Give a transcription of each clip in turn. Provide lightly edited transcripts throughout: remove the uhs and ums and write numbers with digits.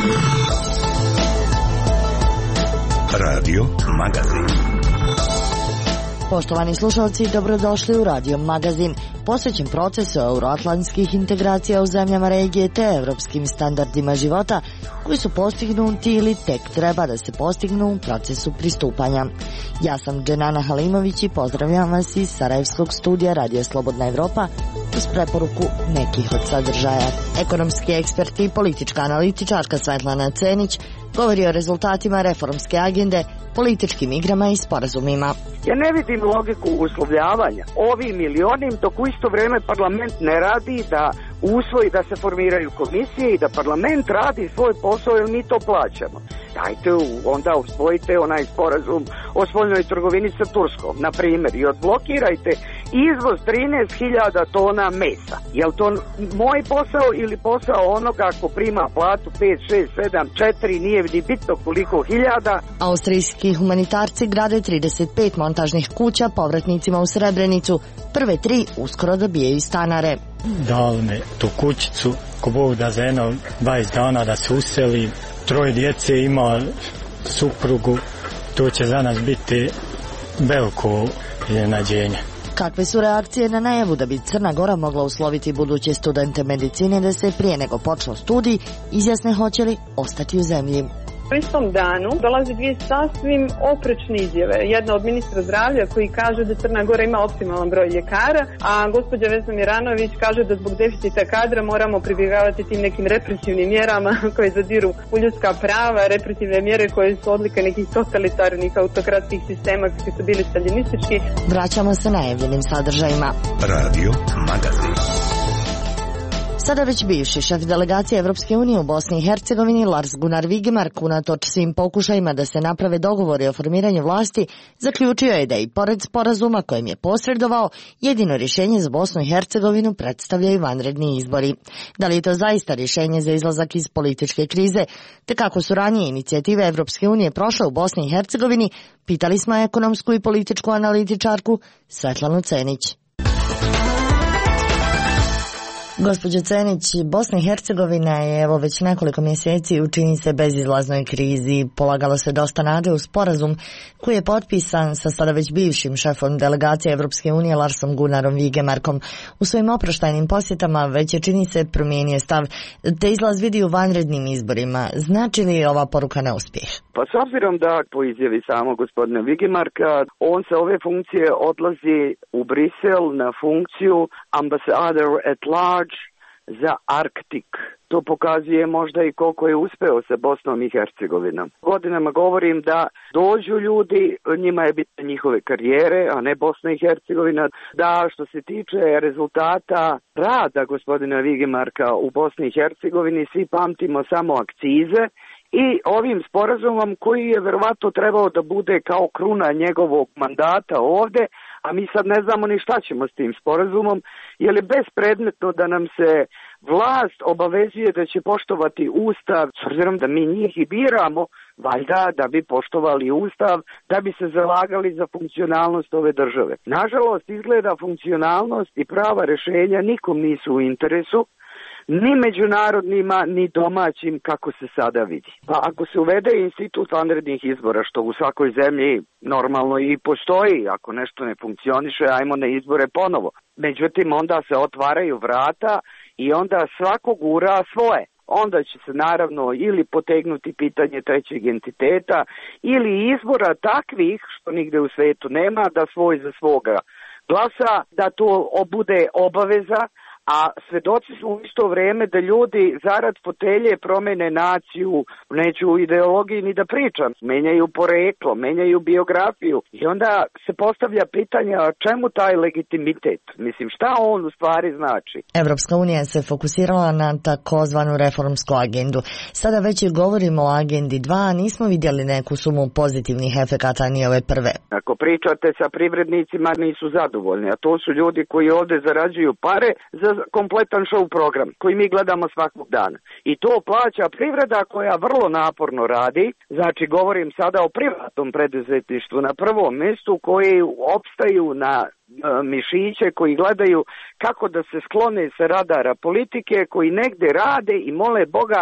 Radio Magazin. Poštovani slušalci, dobrodošli u Radio Magazin, posvećen procesu euroatlantskih integracija u zemljama regije te evropskim standardima života koji su postignuti ili tek treba da se postignu u procesu pristupanja. Ja sam Dženana Halimović i pozdravljam vas iz Sarajevskog studija Radio Slobodna Evropa uz preporuku nekih od sadržaja. Ekonomski ekspert i politička analitičarka Svetlana Cenić govori o rezultatima reformske agende, političkim igrama i sporazumima. Ja ne vidim logiku uslovljavanja ovim ili onim, dok u isto vreme parlament ne radi da usvoji da se formiraju komisije i da parlament radi svoj posao jer mi to plaćamo. Dajte onda usvojite onaj sporazum o spoljnoj trgovini sa Turskom, na primjer, i odblokirajte izvoz 13.000 tona mesa. Je li to moj posao ili posao onoga ko prima platu 5, 6, 7, 4, nije ni bitno koliko hiljada? Austrijski humanitarci grade 35 montažnih kuća povratnicima u Srebrenicu. Prve 3 uskoro dobijaju stanare. Dali me tu kućicu, ko Bog da za jedno 20 dana da se useli. 3 djece ima, suprugu, to će za nas biti veliko iznenađenje. Kakve su reakcije na najavu da bi Crna Gora mogla usloviti buduće studente medicine da se prije nego počnu studij izjasne hoće li ostati u zemlji? U istom danu dolazi 2 sasvim oprečne izjave. Jedna od ministra zdravlja koji kaže da Crna Gora ima optimalan broj ljekara, a gospođa Vesna Miranović kaže da zbog deficita kadra moramo pribjegavati tim nekim represivnim mjerama koje zadiru u ljudska prava, represivne mjere koje su odlika nekih totalitarnih autokratskih sistema koji su bili staljinistički. Vraćamo se najavljenim sadržajima. Radio Magazin. Sada već bivši šef delegacije Evropske unije u Bosni i Hercegovini Lars Gunnar Vigemark, unatoč svim pokušajima da se naprave dogovori o formiranju vlasti, zaključio je da i pored sporazuma kojem je posredovao, jedino rješenje za Bosnu i Hercegovinu predstavljaju vanredni izbori. Da li je to zaista rješenje za izlazak iz političke krize, te kako su ranije inicijative Evropske unije prošle u Bosni i Hercegovini, pitali smo ekonomsku i političku analitičarku Svetlanu Cenić. Gospođo Cenić, Bosna i Hercegovina je evo već nekoliko mjeseci u čini se bezizlaznoj krizi. Polagalo se dosta nade u sporazum koji je potpisan sa sada već bivšim šefom delegacije Evropske unije Larsom Gunnarom Vigemarkom. U svojim oproštajnim posjetama već je čini se promijenio stav, te izlaz vidi u vanrednim izborima. Znači li ova poruka neuspjeh? Pa s obzirom da po izjavi samog gospodina Vigemarka, on sa ove funkcije odlazi u Brisel na funkciju ambassador at large za Arktik. To pokazuje možda i koliko je uspeo sa Bosnom i Hercegovinom. Godinama govorim da dođu ljudi, njima je bitne njihove karijere, a ne Bosna i Hercegovina. Da, što se tiče rezultata rada gospodina Vigemarka u Bosni i Hercegovini, svi pamtimo samo akcize i ovim sporazumom koji je verovatno trebao da bude kao kruna njegovog mandata ovde, a mi sad ne znamo ni šta ćemo s tim sporazumom, jer je bespredmetno da nam se vlast obavezuje da će poštovati Ustav, s obzirom da mi njih i biramo, valjda da bi poštovali Ustav, da bi se zalagali za funkcionalnost ove države. Nažalost, izgleda funkcionalnost i prava rješenja nikom nisu u interesu, ni međunarodnima, ni domaćim, kako se sada vidi. Pa ako se uvede institut vanrednih izbora, što u svakoj zemlji normalno i postoji, ako nešto ne funkcioniše, ajmo na izbore ponovo. Međutim, onda se otvaraju vrata i onda svako gura svoje. Onda će se naravno ili potegnuti pitanje trećeg entiteta ili izbora takvih, što nigde u svijetu nema, da svoj za svoga glasa, da to bude obaveza, a svedoci smo u isto vrijeme da ljudi zarad fotelje promene naciju, neću u ideologiji ni da pričam, menjaju poreklo, menjaju biografiju i onda se postavlja pitanje čemu taj legitimitet, mislim šta on u stvari znači. Evropska unija se fokusirala na takozvanu reformsku agendu. Sada već govorimo o agendi 2, nismo vidjeli neku sumu pozitivnih efekata ni ove prve. Ako pričate sa privrednicima nisu zadovoljni, a to su ljudi koji ovdje zarađuju pare za kompletan show program koji mi gledamo svakog dana. I to plaća privreda koja vrlo naporno radi, znači govorim sada o privatnom preduzetništvu na prvom mjestu, koji opstaju na mišiće, koji gledaju kako da se sklone sa radara politike, koji negde rade i mole Boga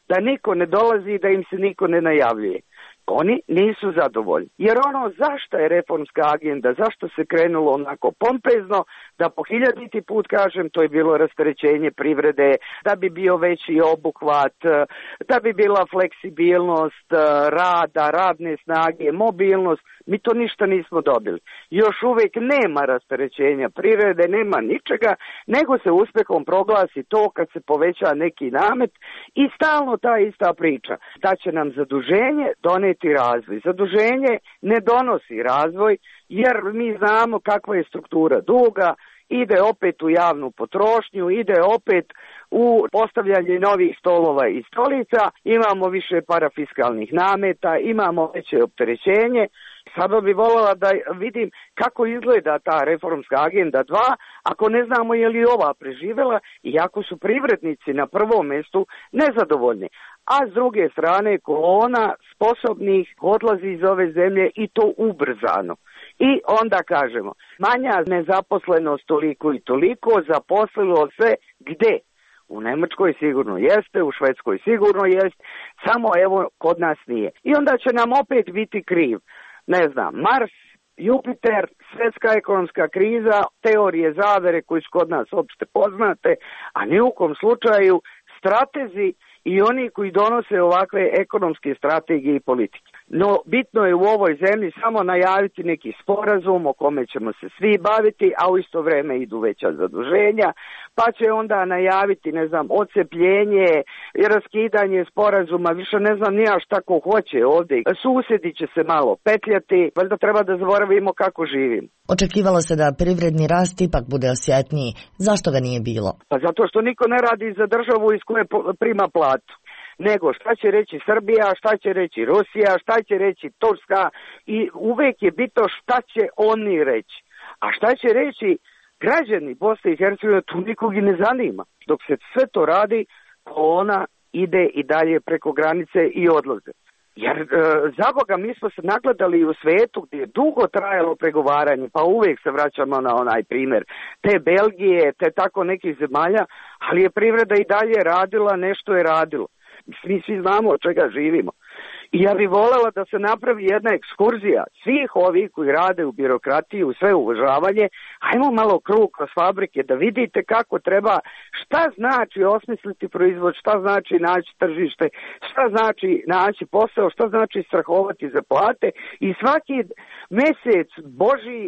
da niko ne dolazi i da im se niko ne najavljuje. Oni nisu zadovoljni. Jer ono zašto je reformska agenda, zašto se krenulo onako pompezno, da po 1000. put kažem, to je bilo rasterećenje privrede, da bi bio veći obuhvat, da bi bila fleksibilnost rada, radne snage, mobilnost. Mi to ništa nismo dobili. Još uvijek nema rasterećenja privrede, nema ničega, nego se uspjehom proglasi to kad se poveća neki namet i stalno ta ista priča. Da će nam zaduženje doneti razvoj. Zaduženje ne donosi razvoj jer mi znamo kakva je struktura duga, ide opet u javnu potrošnju, ide opet u postavljanje novih stolova i stolica, imamo više parafiskalnih nameta, imamo veće opterećenje. Sada bi voljela da vidim kako izgleda ta reformska agenda 2, ako ne znamo je li ova preživjela i ako su privrednici na prvom mjestu nezadovoljni. A s druge strane kolona sposobnih odlazi iz ove zemlje i to ubrzano. I onda kažemo, manja nezaposlenost toliko i toliko, zaposlilo se gde? U Njemačkoj sigurno jeste, u Švedskoj sigurno jeste, samo evo kod nas nije. I onda će nam opet biti kriv, ne znam, Mars, Jupiter, svjetska ekonomska kriza, teorije zavere koje su kod nas opšte poznate, a ni u kom slučaju stratezi i oni koji donose ovakve ekonomske strategije i politike. No, bitno je u ovoj zemlji samo najaviti neki sporazum o kome ćemo se svi baviti, a u isto vrijeme idu veća zaduženja, pa će onda najaviti, ne znam, odcepljenje i raskidanje sporazuma, više ne znam ni ja šta ko hoće ovdje. Susjedi će se malo petljati, valjda treba da zaboravimo kako živimo. Očekivalo se da privredni rast ipak bude osjetniji. Zašto ga nije bilo? Pa zato što niko ne radi za državu iz koje prima platu. Nego šta će reći Srbija, šta će reći Rusija, šta će reći Turska i uvijek je bitno šta će oni reći. A šta će reći građani Bosne i Hercegovine, tu nikog i ne zanima. Dok se sve to radi, kolona ide i dalje preko granice i odlaze. Jer za Boga mi smo se nagledali u svijetu gdje je dugo trajalo pregovaranje, pa uvijek se vraćamo na onaj primjer te Belgije, te tako nekih zemalja, ali je privreda i dalje radila, nešto je radilo. Mi svi znamo od čega živimo. I ja bih voljela da se napravi jedna ekskurzija svih ovih koji rade u birokratiji, u sve uvažavanje. Ajmo malo krug kroz fabrike da vidite kako treba, šta znači osmisliti proizvod, šta znači naći tržište, šta znači naći posao, šta znači strahovati za plate i svaki mjesec Božji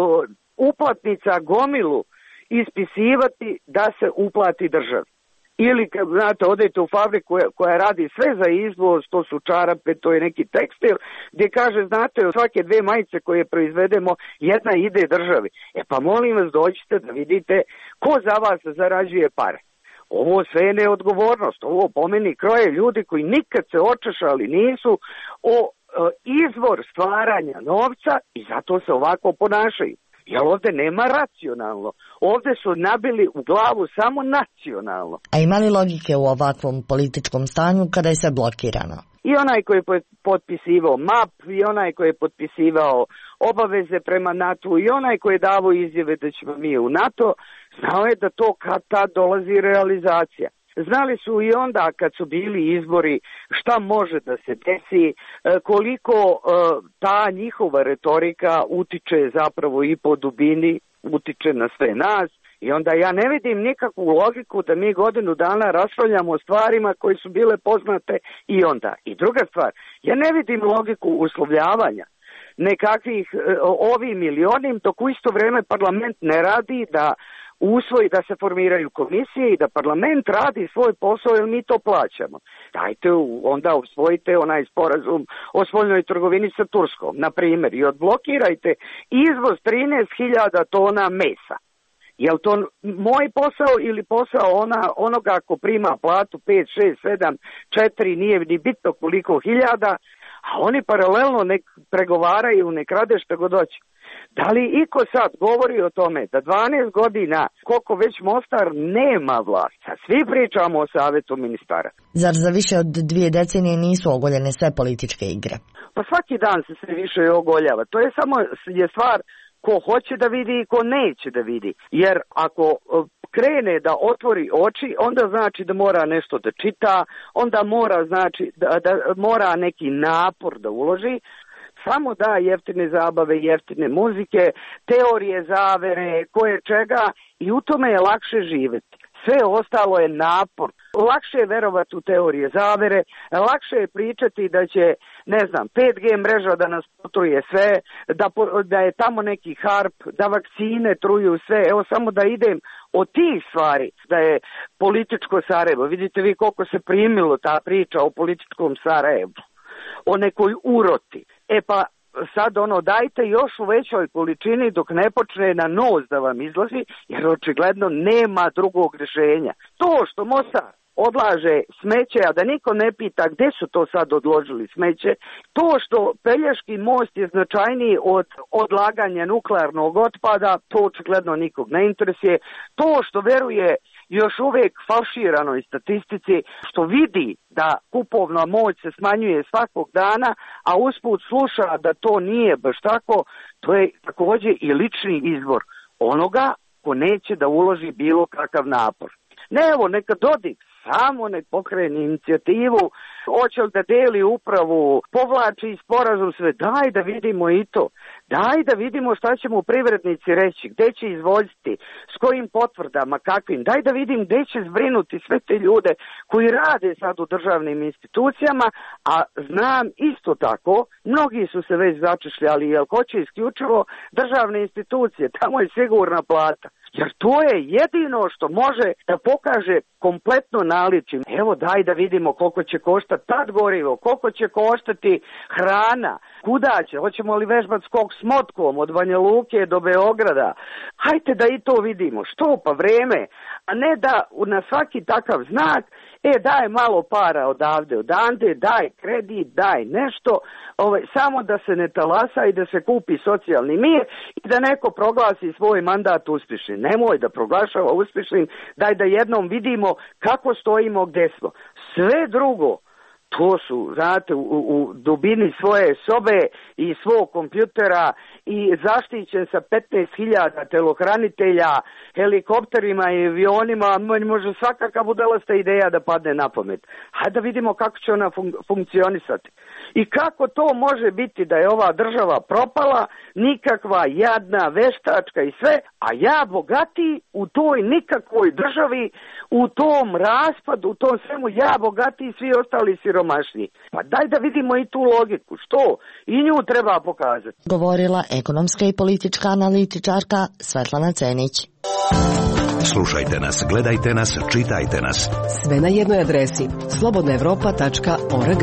uplatnica gomilu ispisivati da se uplati državi. Ili, kad znate, odete u fabriku koja radi sve za izvoz, to su čarape, to je neki tekstil, gdje kaže, znate, od svake 2 majice koje proizvedemo, jedna ide državi. E pa molim vas, dođite da vidite ko za vas zarađuje pare. Ovo sve je neodgovornost, ovo po meni kroje ljudi koji nikad se očešali nisu o izvor stvaranja novca i zato se ovako ponašaju. Jer ovdje nema racionalno. Ovdje su nabili u glavu samo nacionalno. A ima li logike u ovakvom političkom stanju kada je sve blokirano? I onaj koji je potpisivao MAP, i onaj koji je potpisivao obaveze prema NATO, i onaj koji je davao izjave da ćemo mi u NATO, znao je da to kad tad dolazi realizacija. Znali su i onda kad su bili izbori šta može da se desi, koliko ta njihova retorika utiče zapravo i po dubini, utiče na sve nas. I onda ja ne vidim nikakvu logiku da mi godinu dana raspravljamo o stvarima koje su bile poznate i onda. I druga stvar, ja ne vidim logiku uslovljavanja nekakvih ovim ili onim, dok u isto vrijeme parlament ne radi da usvoji da se formiraju komisije i da parlament radi svoj posao jer mi to plaćamo. Dajte onda usvojite onaj sporazum o spoljnoj trgovini sa Turskom, na primjer, i odblokirajte izvoz 13.000 tona mesa. Je li to moj posao ili posao onoga ko prima platu 5, 6, 7, 4, nije ni bitno koliko hiljada, a oni paralelno nek pregovaraju, nek rade što god hoće. Da li iko sad govori o tome da 12 godina, koliko već Mostar nema vlast, a svi pričamo o savjetu ministara? Zar za više od 2 decenije nisu ogoljene sve političke igre? Pa svaki dan se sve više ogoljava. To je samo stvar ko hoće da vidi i ko neće da vidi. Jer ako krene da otvori oči, onda znači da mora nešto da čita, onda mora znači da mora neki napor da uloži. Samo da jeftine zabave, jeftine muzike, teorije zavere, koje čega i u tome je lakše živjeti. Sve ostalo je napor. Lakše je verovati u teorije zavere, lakše je pričati da će, 5G mreža da nas potruje sve, da je tamo neki harp, da vakcine truju sve. Evo samo da idem od tih stvari, da je političko Sarajevo. Vidite vi koliko se primilo ta priča o političkom Sarajevu, o nekoj uroti. Pa sad dajte još u većoj količini dok ne počne na nos da vam izlazi, jer očigledno nema drugog rješenja. To što Mostar odlaže smeće, a da niko ne pita gdje su to sad odložili smeće, to što Pelješki most je značajniji od odlaganja nuklearnog otpada, to očigledno nikog ne interesuje. To što veruje još uvijek falširanoj statistici, što vidi da kupovna moć se smanjuje svakog dana, a usput sluša da to nije baš tako, to je također i lični izbor onoga ko neće da uloži bilo kakav napor. Ne, evo, neka Dodik samo nek pokrene inicijativu, hoće li da deli upravu, povlači sporazum, sve, daj da vidimo i to. Daj da vidimo šta će mu privrednici reći, gdje će izvoziti, s kojim potvrdama, kakvim. Daj da vidim gdje će zbrinuti sve te ljude koji rade sad u državnim institucijama, a znam isto tako, mnogi su se već začešljali, jer hoće isključivo državne institucije, tamo je sigurna plata. Jer to je jedino što može da pokaže kompletno naličje. Evo daj da vidimo koliko će koštati tad gorivo, koliko će koštati hrana, kuda će, hoćemo li vežbati skok s motkom od Banja Luke do Beograda. Hajte da i to vidimo. Što pa vreme, a ne da na svaki takav znak daj malo para odande, daj kredit, daj nešto, samo da se ne talasa i da se kupi socijalni mir i da neko proglasi svoj mandat uspješnim. Nemoj da proglašava uspješnim, daj da jednom vidimo kako stojimo, gdje smo. Sve drugo, to su, znate, u dubini svoje sobe i svog kompjutera i zaštićen sa 15.000 telohranitelja, helikopterima i avionima, može svakakva budalasta ideja da padne na pamet. Hajde da vidimo kako će ona funkcionisati. I kako to može biti da je ova država propala, nikakva jadna, veštačka i sve, a ja bogatiji u toj nikakvoj državi, u tom raspadu, u tom svemu, ja bogatiji, svi ostali siromašniji. Pa daj da vidimo i tu logiku, što? I nju treba pokazati. Govorila ekonomska i politička analitičarka Svetlana Cenić. Slušajte nas, gledajte nas, čitajte nas. Sve na jednoj adresi slobodnaevropa.org.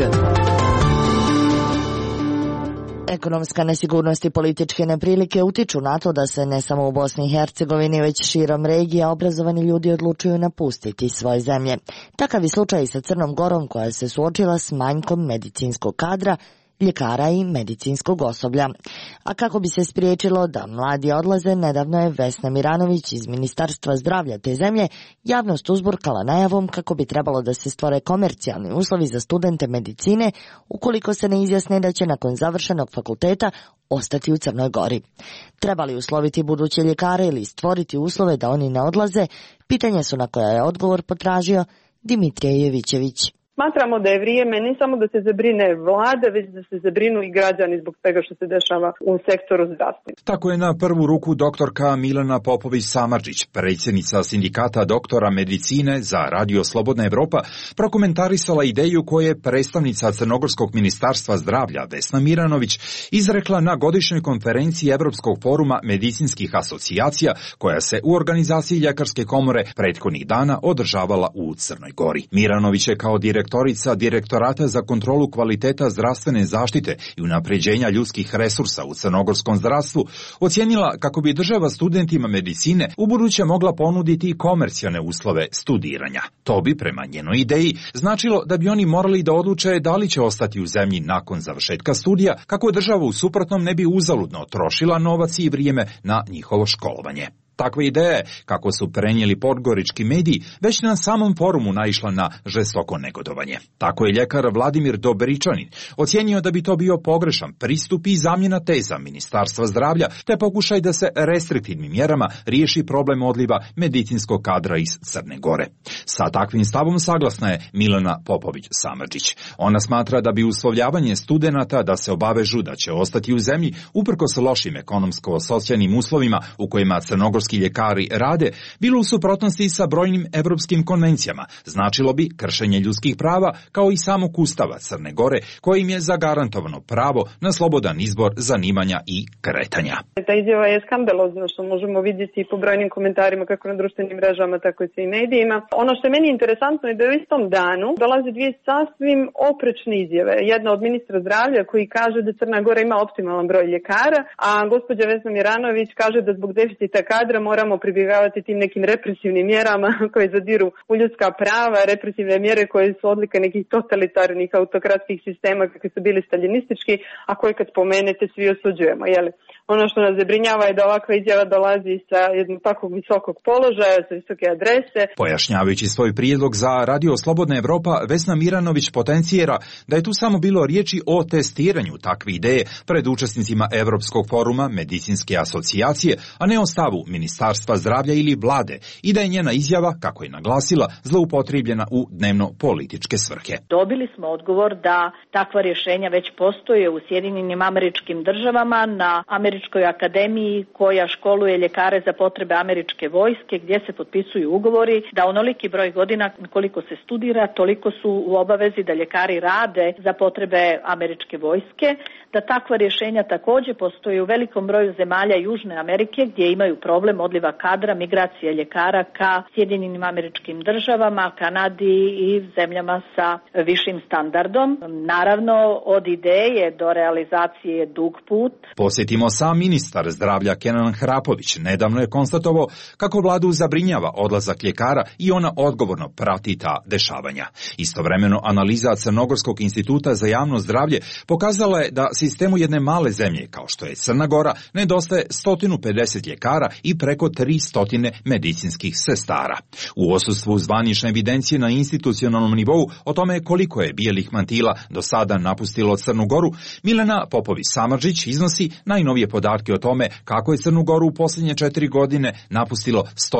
Ekonomska nesigurnost i političke neprilike utiču na to da se ne samo u Bosni i Hercegovini, već širom regija obrazovani ljudi odlučuju napustiti svoje zemlje. Takav je slučaj i sa Crnom Gorom, koja se suočila s manjkom medicinskog kadra, ljekara i medicinskog osoblja. A kako bi se spriječilo da mladi odlaze, nedavno je Vesna Miranović iz Ministarstva zdravlja te zemlje javnost uzburkala najavom kako bi trebalo da se stvore komercijalni uslovi za studente medicine ukoliko se ne izjasne da će nakon završenog fakulteta ostati u Crnoj Gori. Treba li usloviti buduće ljekare ili stvoriti uslove da oni ne odlaze, pitanja su na koja je odgovor potražio Dimitrije Jevićević. Smatramo da je vrijeme ne samo da se zabrine vlada, već da se zabrinu i građani zbog svega što se dešava u sektoru zdravstva. Tako je na prvu ruku doktorka Milana Popović-Samardžić, predsjednica sindikata doktora medicine za Radio Slobodna Evropa, prokomentarisala ideju koje je predstavnica Crnogorskog ministarstva zdravlja Vesna Miranović izrekla na godišnjoj konferenciji Evropskog foruma medicinskih asocijacija koja se u organizaciji Ljekarske komore prethodnih dana održavala u Crnoj Gori. Miranović je kao direktorica Direktorata za kontrolu kvaliteta zdravstvene zaštite i unapređenja ljudskih resursa u crnogorskom zdravstvu ocijenila kako bi država studentima medicine ubuduće mogla ponuditi komercijalne uslove studiranja. To bi, prema njenoj ideji, značilo da bi oni morali da odluče da li će ostati u zemlji nakon završetka studija, kako država u suprotnom ne bi uzaludno trošila novac i vrijeme na njihovo školovanje. Takva ideja je, kako su prenijeli podgorički mediji, već na samom forumu naišla na žestoko negodovanje. Tako je ljekar Vladimir Dobričanin ocijenio da bi to bio pogrešan pristup i zamjena teza Ministarstva zdravlja, te pokušaj da se restriktivnim mjerama riješi problem odliva medicinskog kadra iz Crne Gore. Sa takvim stavom saglasna je Milana Popović-Samardžić. Ona smatra da bi uslovljavanje studenata da se obavežu da će ostati u zemlji uprkos lošim ekonomsko-socijalnim uslovima u kojima crnogorski ljekari rade, bilo u suprotnosti sa brojnim evropskim konvencijama. Značilo bi kršenje ljudskih prava kao i samog Ustava Crne Gore, kojim je zagarantovano pravo na slobodan izbor zanimanja i kretanja. Ta izjava je skandalozna, što možemo vidjeti i po brojnim komentarima kako na društvenim mrežama, tako i u medijima. Ono što je meni interesantno je da u istom danu dolaze dvije sasvim oprečne izjave. Jedna od ministra zdravlja koji kaže da Crna Gora ima optimalan broj ljekara, a gospođa Vesna Miranović kaže da zbog deficita kadra moramo pribjegavati tim nekim represivnim mjerama koje zadiru u ljudska prava, represivne mjere koje su odlika nekih totalitarnih autokratskih sistema kakvi su bili staljinistički, a koje kad spomenete svi osuđujemo. Ono što nas zabrinjava je da ovakva izjava dolazi sa jednog takvog visokog položaja, sa visoke adrese. Pojašnjavajući svoj prijedlog za Radio Slobodna Evropa, Vesna Miranović potencijera da je tu samo bilo riječi o testiranju takve ideje pred učesnicima Evropskog foruma Medicinske asocijacije, a ne o stavu Ministarstva zdravlja ili vlade, i da je njena izjava, kako je naglasila, zloupotrijebljena u dnevno-političke svrhe. Dobili smo odgovor da takva rješenja već postoje u Sjedinjenim Američkim Državama, na Američkoj akademiji koja školuje ljekare za potrebe američke vojske, gdje se potpisuju ugovori da onoliki broj godina koliko se studira, toliko su u obavezi da ljekari rade za potrebe američke vojske, da takva rješenja također postoje u velikom broju zemalja Južne Amerike gdje imaju problem odliva kadra, migracije ljekara ka Sjedinjenim Američkim Državama, Kanadi i zemljama sa višim standardom. Naravno, od ideje do realizacije je dug put. Posjetimo sam ministar zdravlja Kenan Hrapović nedavno je konstatovao kako vladu zabrinjava odlazak ljekara i ona odgovorno prati ta dešavanja. Istovremeno, analiza Crnogorskog instituta za javno zdravlje pokazala je da sistemu jedne male zemlje, kao što je Crna Gora, nedostaje 150 ljekara i preko 300 medicinskih sestara. U odsustvu zvanične evidencije na institucionalnom nivou o tome koliko je bijelih mantila do sada napustilo Crnu Goru, Milana Popović-Samardžić iznosi najnovije podatke o tome kako je Crnu Goru u posljednje 4 godine napustilo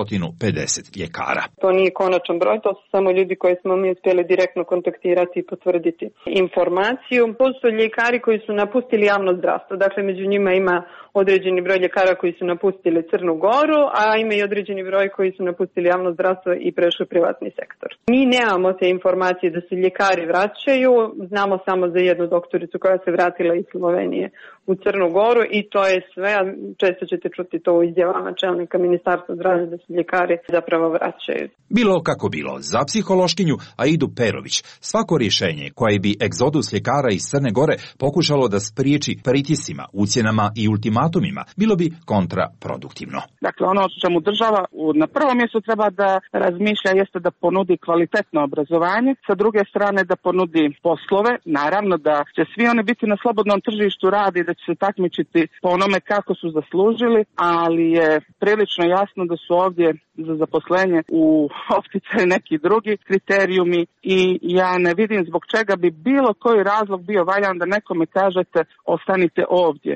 150 ljekara. To nije konačan broj, to su samo ljudi koji smo mi uspjeli direktno kontaktirati i potvrditi informaciju. To su ljekari koji su napustili javno zdravstvo, dakle među njima ima određeni broj ljekara koji su napustili Crnu Goru, a ima i određeni broj koji su napustili javno zdravstvo i prešli u privatni sektor. Mi nemamo te informacije da se ljekari vraćaju, znamo samo za jednu doktoricu koja se vratila iz Slovenije u Crnu Goru i to je sve, a često ćete čuti to u izjavama čelnika Ministarstva zdravlja da se ljekari zapravo vraćaju. Bilo kako bilo, za psihološkinju Aidu Perović svako rješenje koje bi egzodus ljekara iz Crne Gore pokušalo da spriječi pritiscima, ucjenama i ultimatumima, bilo bi kontraproduktivno. Dakle, ono o čemu država na prvom mjestu treba da razmišlja jeste da ponudi kvalitetno obrazovanje, sa druge strane da ponudi poslove, naravno da će svi oni biti na slobodnom tržištu rada i da će se takmičiti po onome kako su zaslužili, ali je prilično jasno da su ovdje za zaposlenje u opticaju neki drugi kriterijumi i ja ne vidim zbog čega bi bilo koji razlog bio valjan da nekome kažete ostanite ovdje.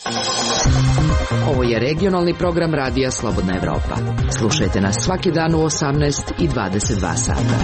Ovo je regionalni program Radija Slobodna Evropa. Slušajte nas svaki dan u 18 i 22 sata.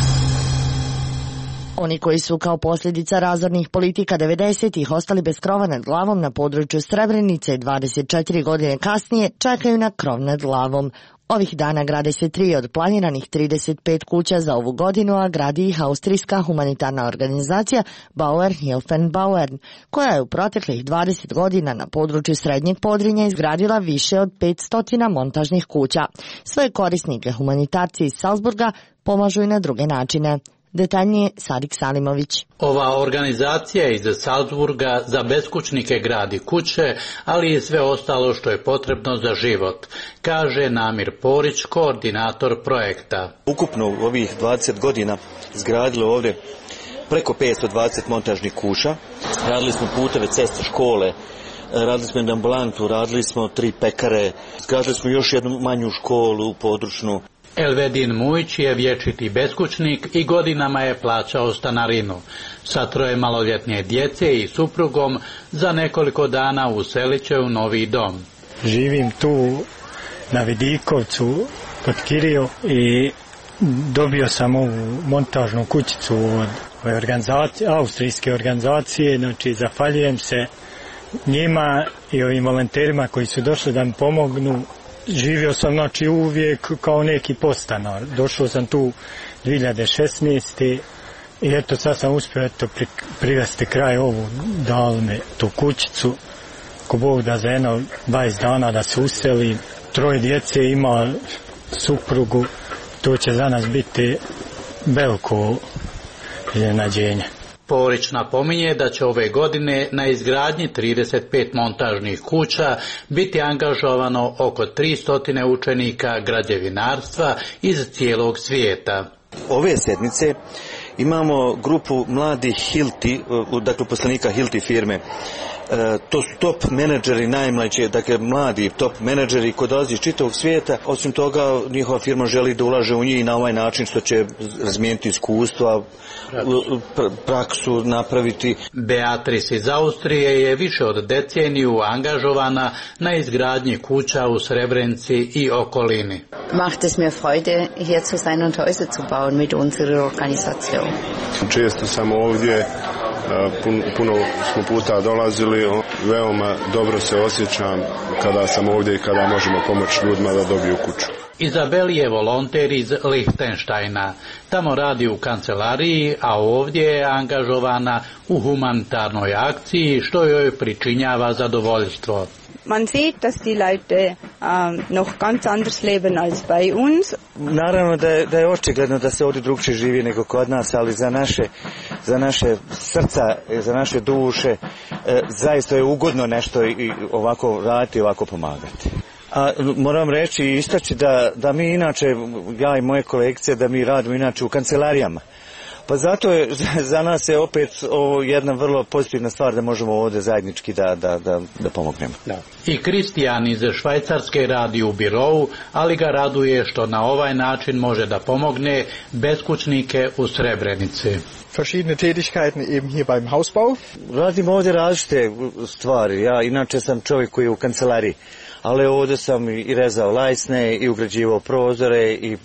Oni koji su kao posljedica razornih politika 90-ih ostali bez krova nad glavom na području Srebrenice 24 godine kasnije čekaju na krov nad glavom. Ovih dana grade se 3 od planiranih 35 kuća za ovu godinu, a gradi ih austrijska humanitarna organizacija Bauer Hilfen Bauern, koja je u proteklih 20 godina na području Srednjeg Podrinja izgradila više od 500 montažnih kuća. Svoje korisnike humanitarci iz Salzburga pomažu i na druge načine. Detaljnije Sadik Salimović. Ova organizacija iz Salzburga za beskućnike gradi kuće, ali i sve ostalo što je potrebno za život, kaže Namir Porić, koordinator projekta. Ukupno u ovih 20 godina izgradilo ovdje preko 520 montažnih kuća. Radili smo puteve, ceste, škole, radili smo jednu ambulantu, radili smo 3 pekare, izgradili smo još jednu manju školu područnu. Elvedin Mujić je vječiti beskućnik i godinama je plaćao stanarinu. Sa 3 maloljetne djece i suprugom za nekoliko dana uselit će u novi dom. Živim tu na Vidikovcu kod Kirio i dobio sam ovu montažnu kućicu od austrijske organizacije, znači zahvaljujem se njima i ovim volonterima koji su došli da mi pomognu. Živio sam znači uvijek kao neki podstanar. Došao sam tu 2016. i eto sad sam uspio privesti kraj ovu, dali me tu kućicu, ko Bog da za 20 dana da se useli. 3 djece, ima suprugu, to će za nas biti veliko iznenađenje. Porić napominje da će ove godine na izgradnji 35 montažnih kuća biti angažovano oko 300 učenika građevinarstva iz cijelog svijeta. Ove sedmice imamo grupu mladih Hilti, dakle poslanika Hilti firme. To su top menadžeri najmlađi, dakle mladi top menadžeri koji dolazi iz čitavog svijeta. Osim toga, njihova firma želi da ulaže u njih i na ovaj način što će razmijeniti iskustva, praksu napraviti. Beatrice iz Austrije je više od deceniju angažovana na izgradnji kuća u Srebrenici i okolini. Macht es mir Freude, hier zu sein und Häuser zu bauen mit unserer Organisation. Često sam ovdje, puno smo puta dolazili, veoma dobro se osjećam kada sam ovdje i kada možemo pomoći ljudima da dobiju kuću. Izabel je volonter iz Lichtensteina. Tamo radi u kancelariji, a ovdje je angažovana u humanitarnoj akciji, što joj pričinjava zadovoljstvo. Man sieht, dass die Leute noch ganz anders leben als bei uns. Naravno da je očigledno da se ovdje drugčije živi nego kod nas, ali za naše srca, za naše duše, zaista je ugodno nešto i ovako raditi, ovako pomagati. A moram reći i istaći da mi inače, ja i moje kolekcije, da mi radimo inače u kancelarijama. Pa zato je za nas je opet ovo jedna vrlo pozitivna stvar da možemo ovdje zajednički da pomognemo. Da. I Kristijan iz Švajcarske radi u birovu, ali ga raduje što na ovaj način može da pomogne beskućnike u Srebrenici. Verschiedene Tätigkeiten eben hier beim Hausbau. Radim ovdje različite stvari. Ja inače sam čovjek koji je u kancelariji, ali ovdje sam i rezao lajsne i ugrađivao prozore i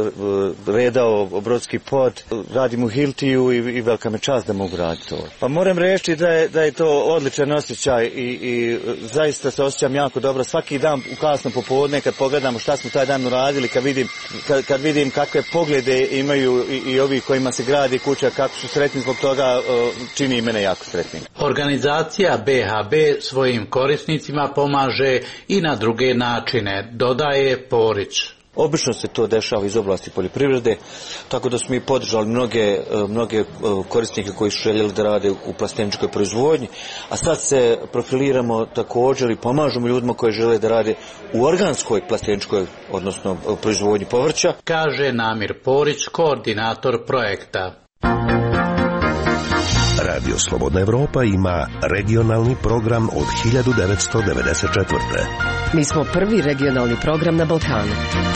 redao brodski pod. Radim u Hiltiju i velika me čast da mogu raditi to. Pa moram reći da je to odličan osjećaj i zaista se osjećam jako dobro. Svaki dan u kasno popodne kad pogledamo šta smo taj dan uradili, kad vidim kakve poglede imaju i ovi kojima se gradi kuća, kako su sretni zbog toga, čini i mene jako sretnim. Organizacija BHB svojim korisnicima pomaže i na druge načine, dodaje Porić. Obično se to dešava iz oblasti poljoprivrede, tako da smo i podržali mnoge korisnike koji su željeli da rade u plasteničkoj proizvodnji, a sad se profiliramo također i pomažemo ljudima koji žele da rade u organskoj plasteničkoj, odnosno proizvodnji povrća. Kaže Namir Porić, koordinator projekta. Radio Slobodna Evropa ima regionalni program od 1994. Mi smo prvi regionalni program na Balkanu.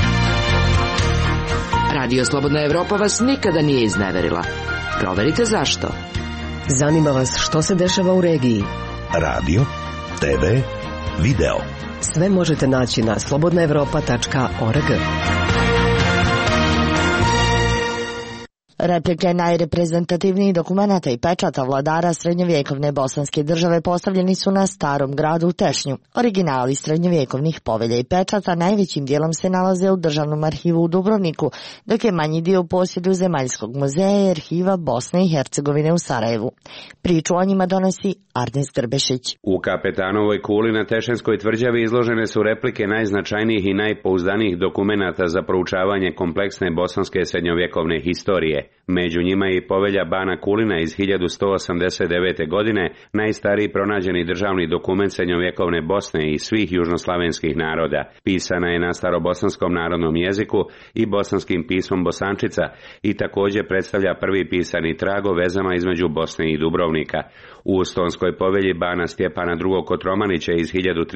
Radio Slobodna Evropa vas nikada nije izneverila. Proverite zašto. Zanima vas što se dešava u regiji. Radio, TV, video. Sve možete naći na slobodnaevropa.org. Replike najreprezentativnijih dokumenata i pečata vladara srednjovjekovne bosanske države postavljeni su na Starom gradu u Tešnju. Originali srednjovjekovnih povelja i pečata najvećim dijelom se nalaze u Državnom arhivu u Dubrovniku, dok je manji dio u posjedu Zemaljskog muzeja i arhiva Bosne i Hercegovine u Sarajevu. Priču o njima donosi Arnes Grbešić. U Kapetanovoj kuli na Tešenskoj tvrđavi izložene su replike najznačajnijih i najpouzdanijih dokumenata za proučavanje kompleksne bosanske srednjovjekovne historije. Među njima je i povelja Bana Kulina iz 1189. godine, najstariji pronađeni državni dokument srednjovjekovne Bosne i svih južnoslavenskih naroda. Pisana je na starobosanskom narodnom jeziku i bosanskim pismom Bosančica i također predstavlja prvi pisani trag o vezama između Bosne i Dubrovnika. U Ustonskoj povelji Bana Stjepana II. Kotromanića iz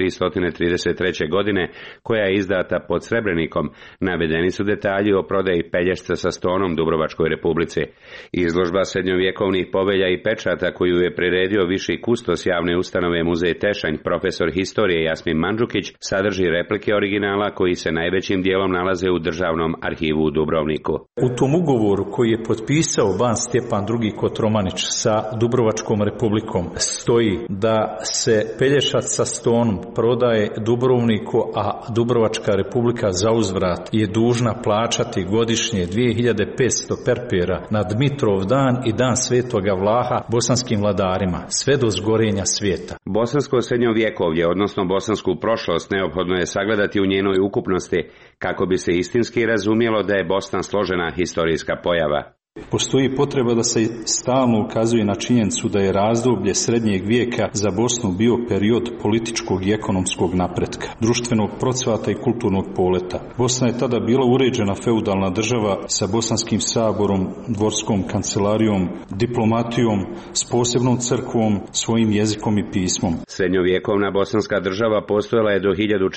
1333. godine, koja je izdata pod Srebrenikom, navedeni su detalji o prodaji pelješca sa stonom Dubrovačkoj republici. Izložba srednjovjekovnih povelja i pečata koju je priredio viši kustos javne ustanove Muzej Tešanj, profesor historije Jasmin Mandžukić, sadrži replike originala koji se najvećim dijelom nalaze u Državnom arhivu u Dubrovniku. U tom ugovoru koji je potpisao ban Stjepan II. Kotromanić sa Dubrovačkom republikom stoji da se pelješac sa stonom prodaje Dubrovniku, a Dubrovačka republika za uzvrat je dužna plaćati godišnje 2500 perpera na Dmitrov dan i dan Svetoga Vlaha bosanskim vladarima, sve do zgorenja svijeta. Bosansko srednjovjekovlje, odnosno bosansku prošlost, neophodno je sagledati u njenoj ukupnosti, kako bi se istinski razumjelo da je Bosna složena historijska pojava. Postoji potreba da se stalno ukazuje na činjenicu da je razdoblje srednjeg vijeka za Bosnu bio period političkog i ekonomskog napretka, društvenog procvata i kulturnog poleta. Bosna je tada bila uređena feudalna država sa bosanskim saborom, dvorskom kancelarijom, diplomatijom, s posebnom crkvom, svojim jezikom i pismom. Srednjovjekovna bosanska država postojala je do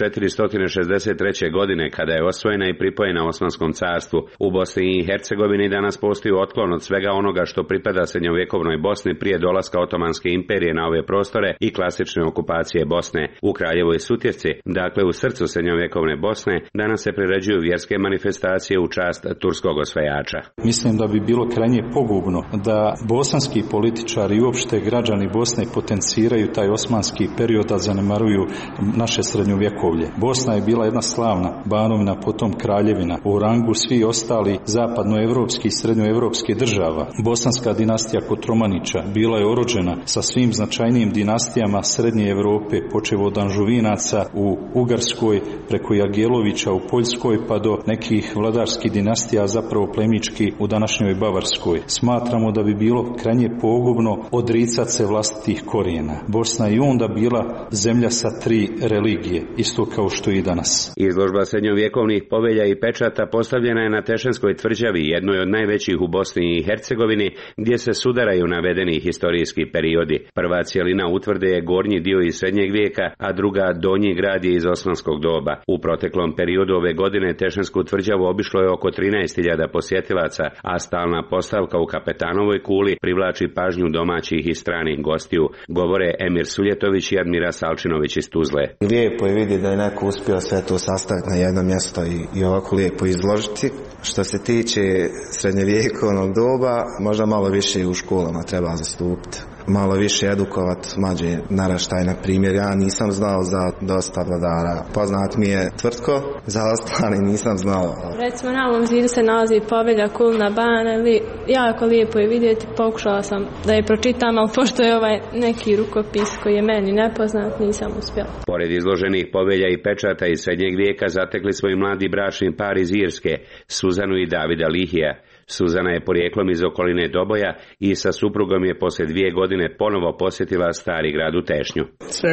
1463. godine, kada je osvojena i pripojena Osmanskom carstvu. U Bosni i Hercegovini danas postoji otklon od svega onoga što pripada srednjovjekovnoj Bosni prije dolaska Otomanske imperije na ove prostore i klasične okupacije Bosne. U Kraljevoj Sutjesci, dakle u srcu srednjovjekovne Bosne, danas se priređuju vjerske manifestacije u čast turskog osvajača. Mislim da bi bilo krajnje pogubno da bosanski političari i uopšte građani Bosne potenciraju taj osmanski period, a zanemaruju naše srednjovjekovlje. Bosna je bila jedna slavna banovina, potom kraljevina, u rangu svi ostali zapadnoevropski i srednjoevropski država. Bosanska dinastija Kotromanića bila je orođena sa svim značajnijim dinastijama Srednje Europe, počev od Anžuvinaca u Ugarskoj, preko Jagelovića u Poljskoj, pa do nekih vladarskih dinastija, zapravo plemički u današnjoj Bavarskoj. Smatramo da bi bilo krajnje pogubno odricati se vlastitih korijena. Bosna je onda bila zemlja sa 3 religije, isto kao što i danas. Izložba srednjovjekovnih povelja i pečata postavljena je na Tešanskoj tvrđavi, jednoj od najvećih u Bosni i Hercegovini, gdje se sudaraju navedeni historijski periodi. Prva cijelina utvrde je gornji dio iz srednjeg vijeka, a druga donji grad je iz osmanskog doba. U proteklom periodu ove godine Tešansku tvrđavu obišlo je oko 13.000 posjetilaca, a stalna postavka u Kapetanovoj kuli privlači pažnju domaćih i stranih gostiju, govore Emir Suljetović i Admira Salčinović iz Tuzle. Lijepo je vidjeti da je neko uspio sve to sastaviti na jedno mjesto i ovako lijepo izložiti. Što se tiče srednjovjekovnog doba, možda malo više u školama treba zastupiti. Malo više edukovati mlađe naraštaje. Na primjer, ja nisam znao za dosta vladara. Poznat mi je Tvrtko, za ostali nisam znao. Recimo na ovom zidu se nalazi povelja Kulina Bana, jako lijepo je vidjeti, pokušala sam da je pročitam, ali pošto je ovaj neki rukopis koji je meni nepoznat, nisam uspjela. Pored izloženih povelja i pečata iz srednjeg vijeka zatekli smo i mladi bračni par iz Irske, Suzanu i Davida Lihija. Suzana je porijeklom iz okoline Doboja i sa suprugom je poslije 2 godine ponovo posjetila stari grad u Tešnju.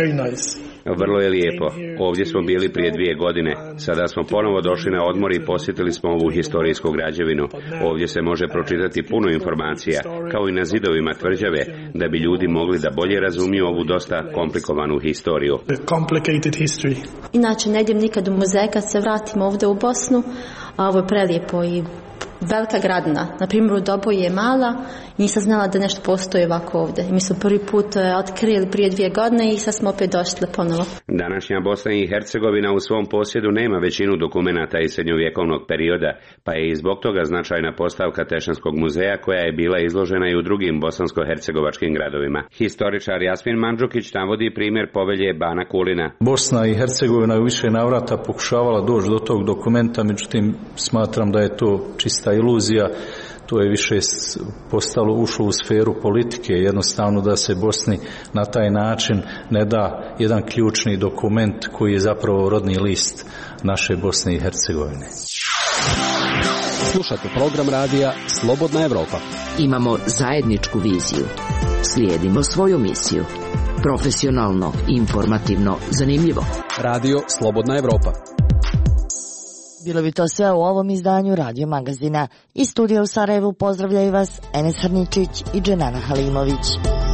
Vrlo je lijepo. Ovdje smo bili prije 2 godine. Sada smo ponovo došli na odmor i posjetili smo ovu historijsku građevinu. Ovdje se može pročitati puno informacija, kao i na zidovima tvrđave, da bi ljudi mogli da bolje razumiju ovu dosta komplikovanu historiju. Inače, ne idem nikad u muzej kad se vratim ovdje u Bosnu, a ovo je prelijepo i velika gradina. Na primjer, u Doboju je mala, nisam znala da nešto postoji ovako ovdje. I mi smo prvi put otkrili prije 2 godine i sad smo opet došli ponovo. Današnja Bosna i Hercegovina u svom posjedu nema većinu dokumenata iz srednjovjekovnog perioda, pa je i zbog toga značajna postavka Tešanskog muzeja koja je bila izložena i u drugim bosansko-hercegovačkim gradovima. Historičar Jasmin Mandžukić navodi primjer povelje Bana Kulina. Bosna i Hercegovina je više navrata pokušavala doći do tog dokumenta, međutim smatram da je to čista iluzija. To je više ušlo u sferu politike, jednostavno da se Bosni na taj način ne da jedan ključni dokument koji je zapravo rodni list naše Bosne i Hercegovine. Slušate program radija Slobodna Evropa. Imamo zajedničku viziju. Slijedimo svoju misiju. Profesionalno, informativno, zanimljivo. Radio Slobodna Evropa. Bilo bi to sve u ovom izdanju Radio Magazina. Iz studija u Sarajevu pozdravljaju vas Enes Harničić i Dženana Halimović.